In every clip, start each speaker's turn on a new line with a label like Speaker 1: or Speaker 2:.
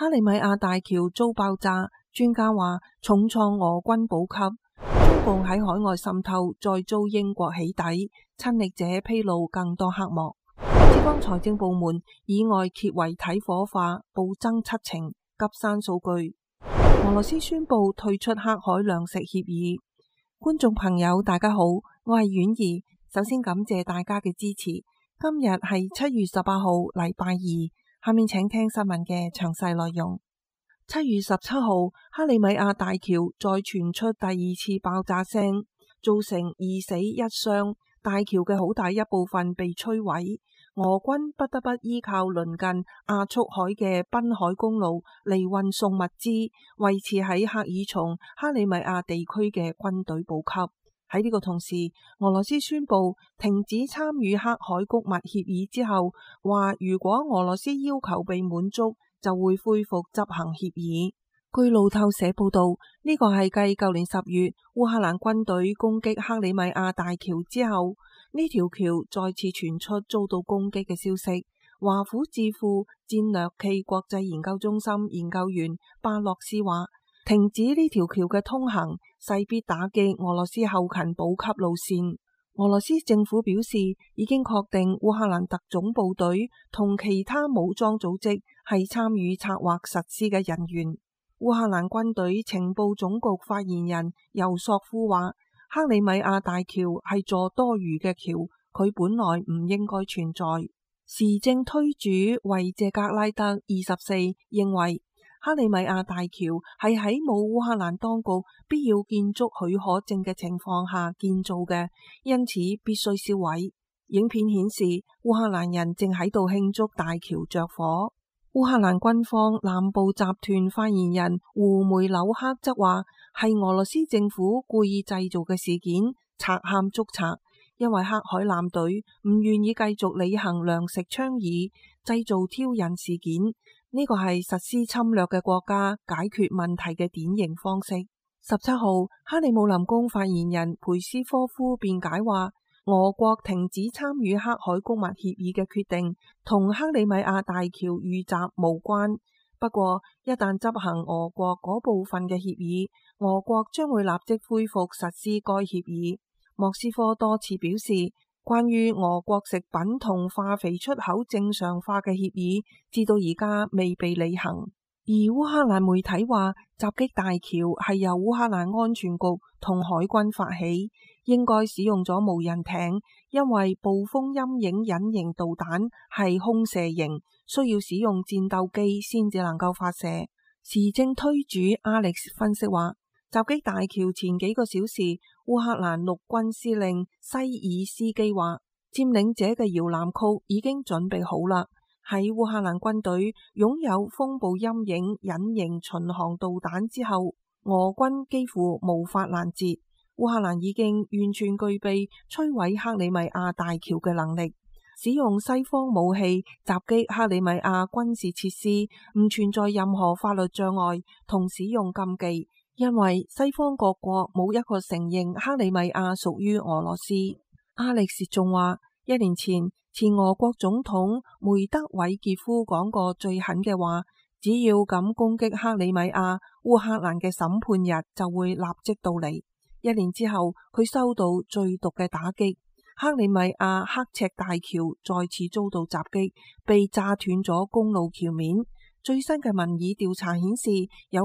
Speaker 1: 克里米亞大橋遭爆炸，專家話重創俄軍補給，中共喺海外滲透，再遭英國起底，親歷者披露更多黑幕。浙江財政部門意外揭遺體火化，暴增七成，急刪數據。俄羅斯宣布退出黑海糧食協議。觀眾朋友大家好，我係婉兒，首先感謝大家嘅支持。今日係7月18號，禮拜二。下面請聽新聞嘅詳細內容。7月17號，克里米亞大橋再傳出第二次爆炸聲，造成2死1傷，大橋嘅好大一部分被摧毀。俄軍不得不依靠鄰近亞速海嘅濱海公路嚟運送物資，維持喺赫爾松、克里米亞地區嘅軍隊補給。喺呢個同時，俄羅斯宣布停止參與黑海谷物協議之後，話如果俄羅斯要求被滿足，就會恢復執行協議。據路透社報道，呢個係繼舊年10月烏克蘭軍隊攻擊克里米亞大橋之後，呢條橋再次傳出遭到攻擊嘅消息。華府智庫戰略暨國際研究中心研究員巴洛斯話，停止呢條橋嘅通行，勢必打擊俄羅斯後勤補給路線。俄羅斯政府表示，已經確定烏克蘭特種部隊同其他武裝組織係參與策劃實施嘅人員。烏克蘭軍隊情報總局發言人尤索夫話，克里米亞大橋係座多餘嘅橋，佢本來唔應該存在。時政推主維謝格拉德24認為，克里米亞大橋係喺冇烏克蘭當局必要建築許可證嘅情況下建造嘅，因此必須銷毀。影片顯示烏克蘭人正喺度慶祝大橋着火。烏克蘭軍方南部集團發言人胡梅紐克則話，係俄羅斯政府故意製造嘅事件，賊喊捉賊，因為黑海艦隊唔願意繼續履行糧食倡議，製造挑釁事件。呢個係實施侵略嘅國家解決問題嘅典型方式。17號，克里姆林宮發言人佩斯科夫辯解話，俄國停止參與黑海谷物協議嘅決定同克里米亞大橋遇襲無關。不過，一旦執行俄國嗰部分嘅協議，俄國將會立即恢復實施該協議。莫斯科多次表示，關於俄國食品同化肥出口正常化嘅協議，至到而家未被履行。而烏克蘭媒體話，襲擊大橋係由烏克蘭安全局同海軍發起，應該使用咗無人艇，因為暴風陰影隱形導彈係空射型，需要使用戰鬥機先至能夠發射。時政推主 Alex 分析話，襲擊大橋前幾個小時，烏克蘭陸軍司令西爾斯基話，佔領者嘅搖籃曲已經準備好啦。喺烏克蘭軍隊擁有風暴陰影隱形巡航導彈之後，俄軍幾乎無法攔截。烏克蘭已經完全具備摧毀克里米亞大橋嘅能力。使用西方武器襲擊克里米亞軍事設施唔存在任何法律障礙同使用禁忌，因為西方各國冇一個承認克里米亞屬於俄羅斯。阿力士仲話，1年前俄國總統梅德韋傑夫講過最狠嘅話，只要敢攻擊克里米亞，烏克蘭嘅審判日就會立即到嚟。1年之後，佢收到最毒嘅打擊，克里米亞刻赤大橋再次遭到襲擊，被炸斷咗公路橋面。最新嘅民意調查顯示，有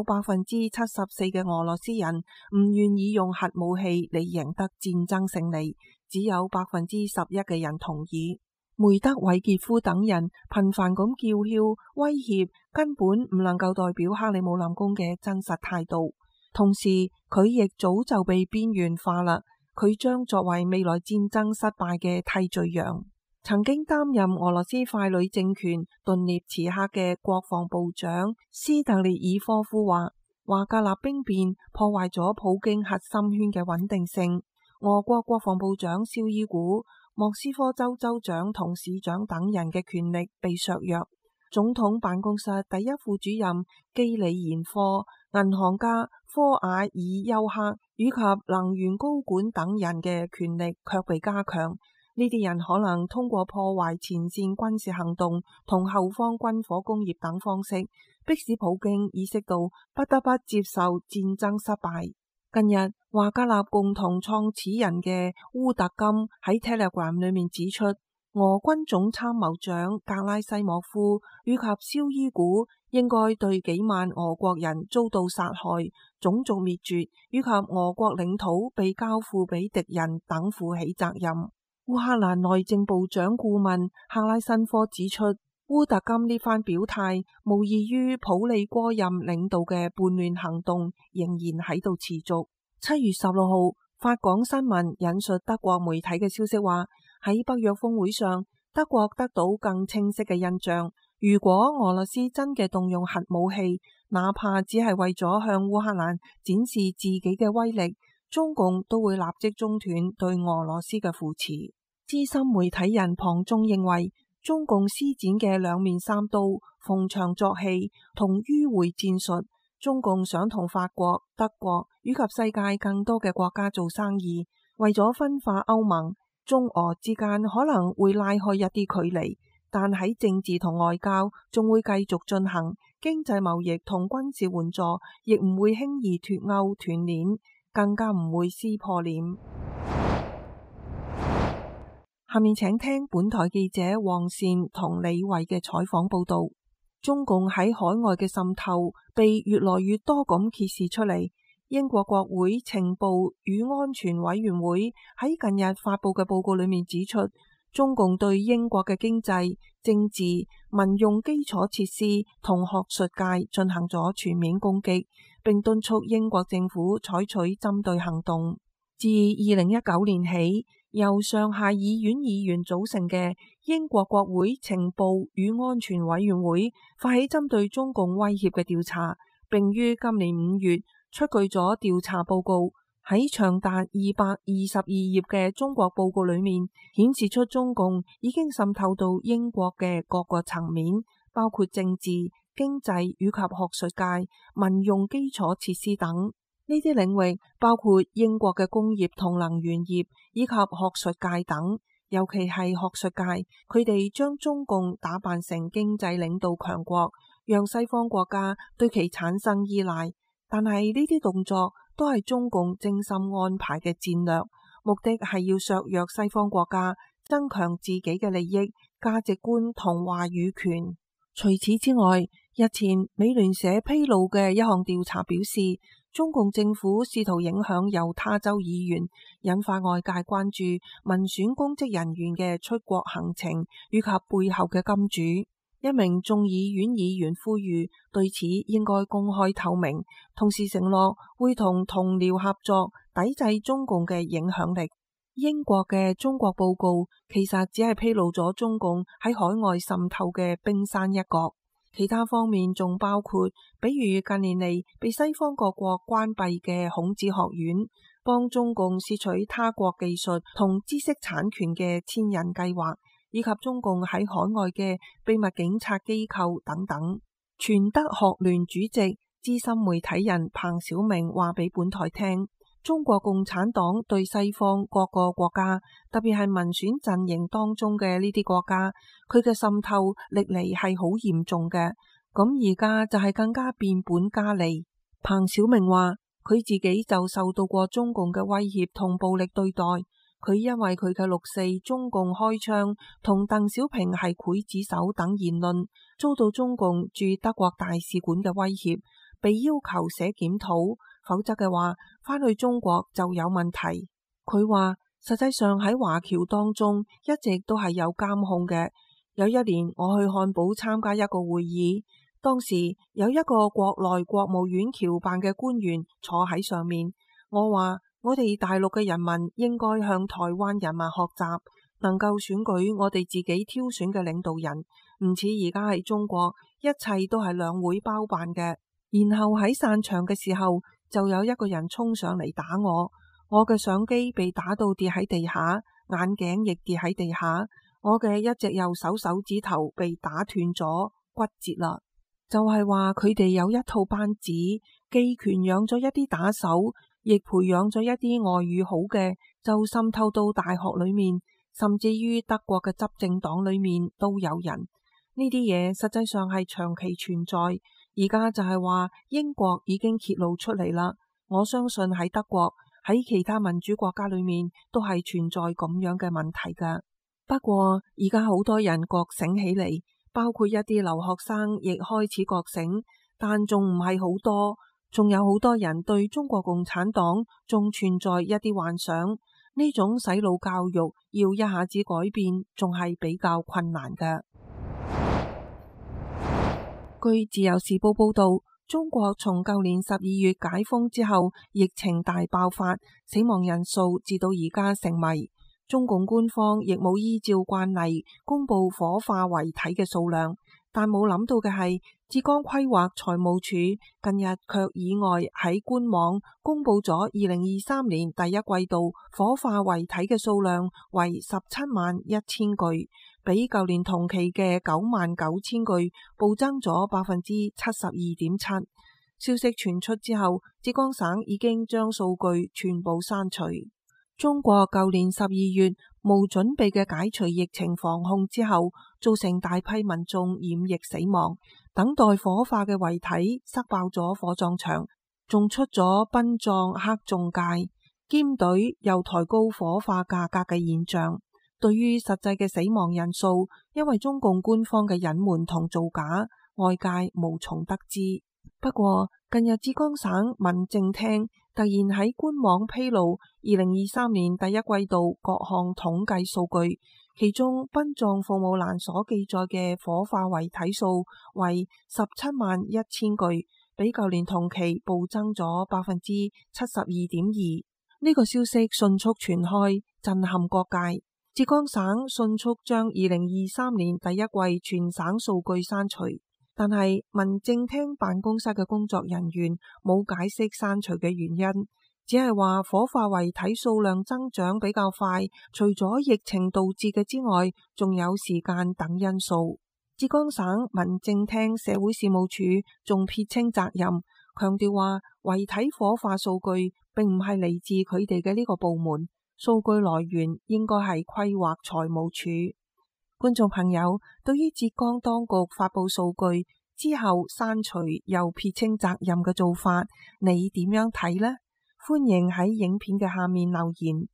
Speaker 1: 74%嘅俄羅斯人唔願意用核武器嚟贏得戰爭勝利，只有11%嘅人同意。梅德韋傑夫等人頻繁咁叫囂威脅，根本唔能夠代表克里姆林宮嘅真實態度。同時，佢亦早就被邊緣化啦。佢將作為未來戰爭失敗嘅替罪羊。曾經擔任俄羅斯傀儡政權頓涅茨克嘅國防部長斯特列爾科夫話，華格納兵變破壞咗普京核心圈嘅穩定性。俄國國防部長紹伊古、莫斯科州州長同市長等人嘅權力被削弱。總統辦公室第一副主任基里延科、銀行家科瓦爾丘克以及能源高管等人嘅權力卻被加強。呢啲人可能通過破壞前線軍事行動同後方軍火工業等方式， 迫使普京意識到不得不接受戰爭失敗。近日，華格納共同創始人嘅烏特金喺 Telegram 裏面指出，俄軍總參謀長格拉西莫夫以及紹伊古應該對幾萬俄國人遭到殺害、種族滅絕以及俄國領土被交付俾敵人等負起責任。烏克蘭內政部長顧問克拉申科指出，烏特金呢番表態無異於普利戈任領導嘅叛亂行動仍然喺度持續。7月16號，法廣新聞引述德國媒體嘅消息話，喺北約峰會上，德國得到更清晰嘅印象，如果俄羅斯真嘅動用核武器，哪怕只係為咗向烏克蘭展示自己嘅威力，中共都會立即中斷對俄羅斯嘅扶持。資深媒體人龐中認為，中共施展嘅兩面三刀、逢場作戲同迂迴戰術，中共想同法國、德國以及世界更多嘅國家做生意，為咗分化歐盟，中俄之間可能會拉開一啲距離，但喺政治同外交仲會繼續進行，經濟貿易同軍事援助亦唔會輕易脫鈎斷鏈，更加唔會撕破臉。下面請聽本台記者黃善同李慧嘅採訪報道。中共喺海外嘅滲透被越來越多咁揭示出嚟。英國國會情報與安全委員會喺近日發佈嘅報告裏面指出，中共對英國嘅經濟、政治、民用基礎設施同學術界進行咗全面攻擊，並敦促英國政府採取針對行動。自2019年起，由上下議院議員組成嘅英國國會情報與安全委員會發起針對中共威脅嘅調查，並於今年5月出具咗調查報告。喺長達222頁嘅中國報告裏面，顯示出中共已經滲透到英國嘅各個層面，包括政治、經濟以及學術界、民用基礎設施等。呢啲領域包括英國嘅工業同能源業以及學術界等，尤其係學術界，佢哋將中共打扮成經濟領導強國，讓西方國家對其產生依賴。但係呢啲動作都係中共精心安排嘅戰略，目的係要削弱西方國家，增強自己嘅利益、價值觀同話語權。除此之外，日前美聯社披露嘅一項調查表示，中共政府試圖影響猶他州議員，引發外界關注民選公職人員嘅出國行程以及背後嘅金主。一名眾議院議員呼籲對此應該公開透明，同時承諾會同同僚合作，抵制中共嘅影響力。英國嘅中國報告其實只係披露咗中共喺海外滲透嘅冰山一角，其他方面仲包括，比如近年嚟被西方各國關閉嘅孔子學院，幫中共竊取他國技術同知識產權嘅千人計劃，以及中共喺海外嘅秘密警察機構等等。全德學聯主席、資深媒體人彭小明話俾本台聽，中國共產黨對西方各個國家，特別係民選陣營當中嘅呢啲國家，佢嘅滲透歷嚟係好嚴重嘅。咁而家就係更加變本加厲。彭小明話，佢自己就受到過中共嘅威脅同暴力對待。佢因為佢嘅6.4中共開槍同鄧小平係劊子手等言論，遭到中共駐德國大使館嘅威脅，被要求寫檢討，否則嘅話返去中國就有問題。佢話實際上喺華僑當中一直都係有監控嘅。有一年我去漢堡參加一個會議，當時有一個國內國務院僑辦嘅官員坐喺上面，我話我哋大陸嘅人民應該向台灣人民學習，能夠選舉我哋自己挑選嘅領導人，唔似而家喺中國一切都係兩會包辦嘅。然後喺散場嘅時候，就有一個人衝上嚟打我，我嘅相機被打到跌喺地下，眼鏡亦跌喺地下，我嘅一隻右手手指頭被打斷咗，骨折啦。就係話佢哋有一套班子，既權養咗一啲打手，亦培養咗一啲外語好嘅，就滲透到大學裏面，甚至於德國嘅執政黨裏面都有人。呢啲嘢實際上係長期存在， 而家就係話英國已經揭露出嚟啦。我相信喺德國，喺其他民主國家裏面都係存在咁樣嘅問題㗎。不過而家好多人覺醒起嚟，包括一啲留學生亦開始覺醒，但仲唔係好多，仲有好多人對中國共產黨仲存在一啲幻想。呢種洗腦教育要一下子改變，仲係比較困難嘅。據自由時報報道，中國從舊年12月解封之後，疫情大爆發，死亡人數至到而家成謎。中共官方亦冇依照慣例公布火化遺體嘅數量，但冇諗到嘅係，浙江規劃財務署近日卻意外喺官網公布咗2023年第一季度火化遺體嘅數量為171000具，比舊年同期嘅99000具暴增咗72.7%。消息傳出之後，浙江省已經將數據全部刪除。中國舊年12月無準備嘅解除疫情防控之後，造成大批民眾染疫死亡，等待火化嘅遺體塞爆咗火葬場，仲出咗殯葬黑中介，兼隊又抬高火化價格嘅現象。對於實際嘅死亡人數，因為中共官方嘅隱瞞同造假，外界無從得知。不過近日浙江省民政廳突然喺官網披露2023年第一季度各項統計數據，其中殯葬服務欄所記載嘅火化遺體數為171000具，比舊年同期暴增咗72.2%。呢個消息迅速傳開，震撼各界。浙江省迅速將2023年第一季全省數據刪除。但係民政廳辦公室嘅工作人員冇解釋刪除嘅原因，只係話火化遺體數量增長比較快，除咗疫情導致嘅之外，仲有時間等因素。浙江省民政廳社會事務處仲撇清責任，強調話遺體火化數據並唔係嚟自佢哋嘅呢個部門，數據來源應該係規劃財務處。觀眾朋友，對於浙江當局發佈數據之後刪除又撇清責任嘅做法，你點樣睇呢？歡迎喺影片嘅下面留言。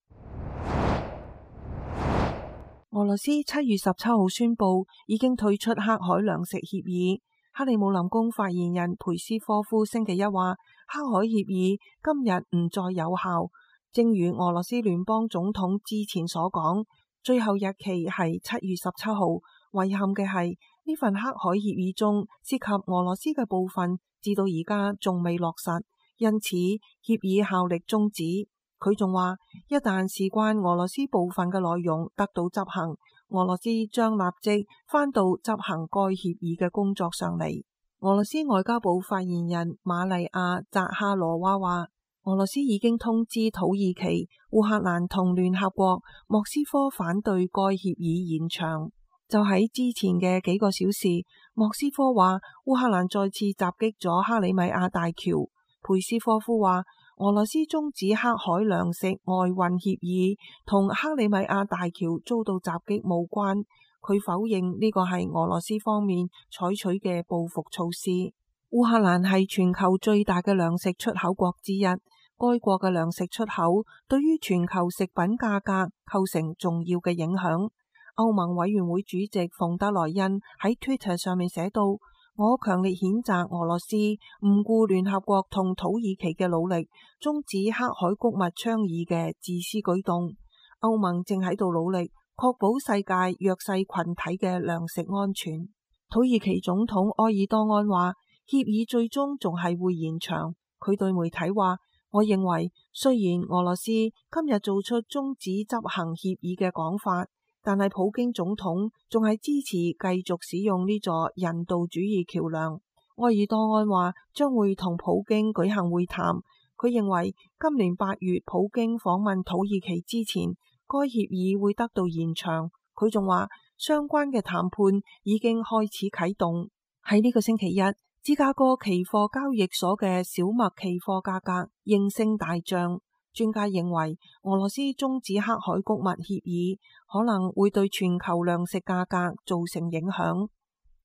Speaker 1: 俄羅斯7月17號宣布已經退出黑海糧食協議。克里姆林宮發言人佩斯科夫星期一話，黑海協議今日唔再有效，正如俄羅斯聯邦總統之前所講。最後日期係7月17號，遺憾嘅係呢份黑海協議中涉及俄羅斯嘅部分，至到而家仲未落實，因此協議效力終止。佢仲話，一旦事關俄羅斯部分嘅內容得到執行，俄羅斯將立即返到執行該協議嘅工作上嚟。俄羅斯外交部發言人瑪麗亞扎哈羅娃話，俄羅斯已經通知土耳其、烏克蘭同聯合國，莫斯科反對該協議延長。就喺之前嘅幾個小時，莫斯科話烏克蘭再次襲擊咗克里米亞大橋。佩斯科夫話，俄羅斯終止黑海糧食外運協議同克里米亞大橋遭到襲擊無關。佢否認呢個係俄羅斯方面採取嘅報復措施。烏克蘭係全球最大嘅糧食出口國之一。該國嘅糧食出口對於全球食品價格構成重要嘅影響。歐盟委員會主席馮德萊恩喺 Twitter 上面寫到，我強烈譴責俄羅斯唔顧聯合國同土耳其嘅努力，終止黑海穀物倡議嘅自私舉動。歐盟正喺度努力確保世界弱勢群體嘅糧食安全。土耳其總統埃爾多安話，協議最終仲係會延長。佢對媒體話，我認為雖然俄羅斯今日做出終止執行協議嘅講法，但係普京總統仲係支持繼續使用呢座人道主義橋樑。埃爾多安話將會同普京舉行會談。佢認為今年8月普京訪問土耳其之前，該協議會得到延長。佢仲話相關嘅談判已經開始啟動。喺呢個星期一，芝加哥期貨交易所嘅小麥期貨價格應聲大漲，專家認為俄羅斯終止黑海穀物協議可能會對全球糧食價格造成影響。呢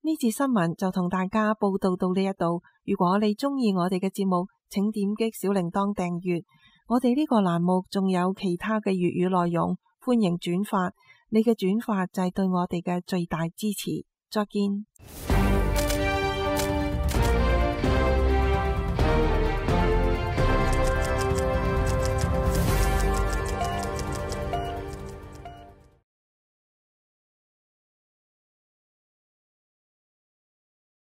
Speaker 1: 呢節新聞就同大家報道到呢一度。如果你鍾意我哋嘅節目，請點擊小鈴鐺訂閱。我哋呢個欄目仲有其他嘅粵語內容，歡迎轉發。你嘅轉發就係對我哋嘅最大支持。再見。